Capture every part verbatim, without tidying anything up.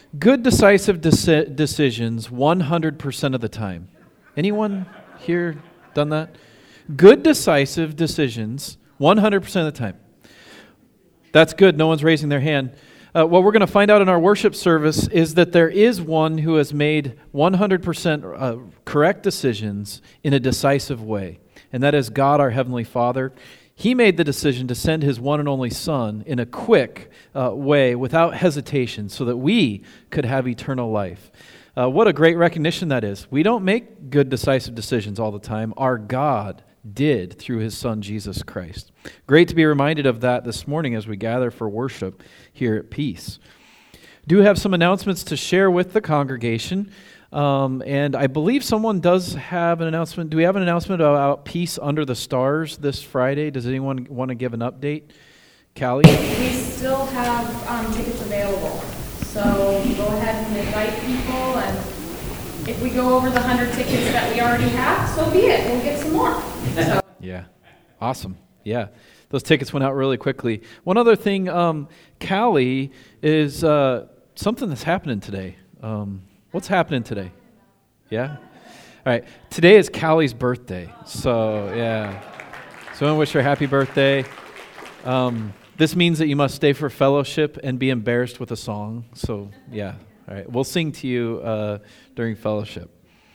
Good decisive deci- decisions one hundred percent of the time. Anyone here done that? Good decisive decisions one hundred percent of the time. That's good. No one's raising their hand. Uh, what we're going to find out in our worship service is that there is one who has made one hundred percent uh, correct decisions in a decisive way, and that is God, our Heavenly Father. He made the decision to send His one and only Son in a quick uh, way, without hesitation, so that we could have eternal life. Uh, what a great recognition that is. We don't make good, decisive decisions all the time. Our God did through His Son, Jesus Christ. Great to be reminded of that this morning as we gather for worship here at Peace. Do have some announcements to share with the congregation. Um, and I believe someone does have an announcement. Do we have an announcement about Peace Under the Stars this Friday? Does anyone want to give an update? Callie? We still have um, tickets available. So go ahead and invite people. And if we go over the one hundred tickets that we already have, so be it. We'll get some more. So. Yeah. Awesome. Yeah. Those tickets went out really quickly. One other thing, um, Callie, is uh, something that's happening today. Um What's happening today? Yeah? All right. Today is Callie's birthday. So, yeah. So I want to wish her a happy birthday. Um, this means that you must stay for fellowship and be embarrassed with a song. So, yeah. All right. We'll sing to you uh, during fellowship.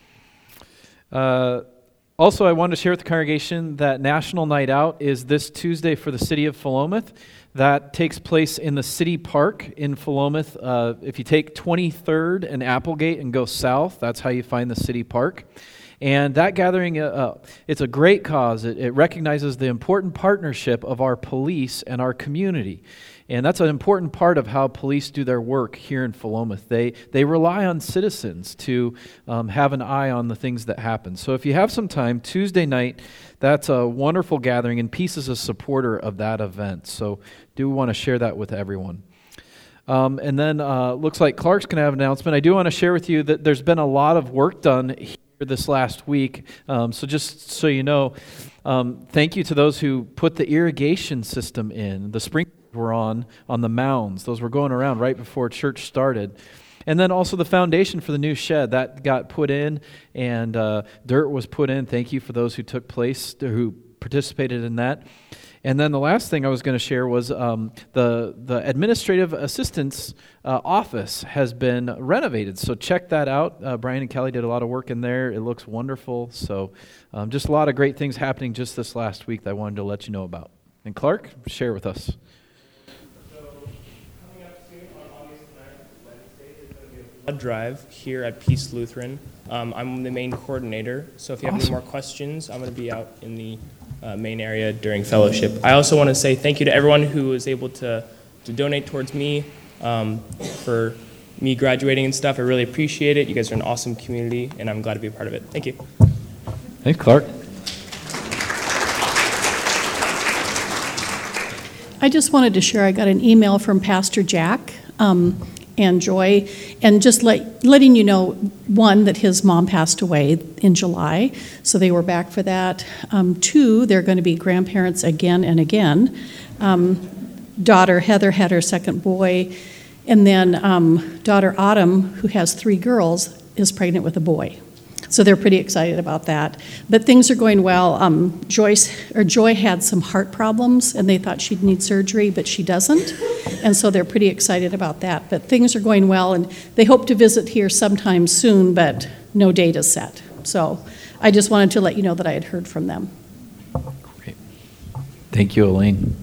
Uh, also, I wanted to share with the congregation that National Night Out is this Tuesday for the city of Philomath. That takes place in the city park in Philomath. Uh, if you take twenty-third and Applegate and go south, that's how you find the city park. And that gathering, uh, uh, it's a great cause. It, it recognizes the important partnership of our police and our community. And that's an important part of how police do their work here in Philomath. They they rely on citizens to um, have an eye on the things that happen. So if you have some time, Tuesday night, that's a wonderful gathering, and Peace is a supporter of that event. So do want to share that with everyone. Um, and then uh, looks like Clark's going to have an announcement. I do want to share with you that there's been a lot of work done here this last week. Um, so just so you know, um, thank you to those who put the irrigation system in. The sprinklers were on on the mounds. Those were going around right before church started. And then also the foundation for the new shed, that got put in, and uh, dirt was put in. Thank you for those who took place, who participated in that. And then the last thing I was going to share was um, the the administrative assistant's uh, office has been renovated. So check that out. Uh, Brian and Kelly did a lot of work in there. It looks wonderful. So um, just a lot of great things happening just this last week that I wanted to let you know about. And Clark, share with us. Blood drive here at Peace Lutheran. Um, I'm the main coordinator, so if you have Awesome. any more questions, I'm going to be out in the uh, main area during fellowship. I also want to say thank you to everyone who was able to, to donate towards me um, for me graduating and stuff. I really appreciate it. You guys are an awesome community, and I'm glad to be a part of it. Thank you. Thanks, Clark. I just wanted to share, I got an email from Pastor Jack um, and Joy, and just let, letting you know, one, that his mom passed away in July, so they were back for that. Um, two, they're going to be grandparents again and again. Um, daughter Heather had her second boy, and then um, daughter Autumn, who has three girls, is pregnant with a boy. So they're pretty excited about that. But things are going well. Um, Joyce or Joy had some heart problems, and they thought she'd need surgery, but she doesn't. And so they're pretty excited about that. But things are going well, and they hope to visit here sometime soon, but no date is set. So I just wanted to let you know that I had heard from them. Great. Thank you, Elaine.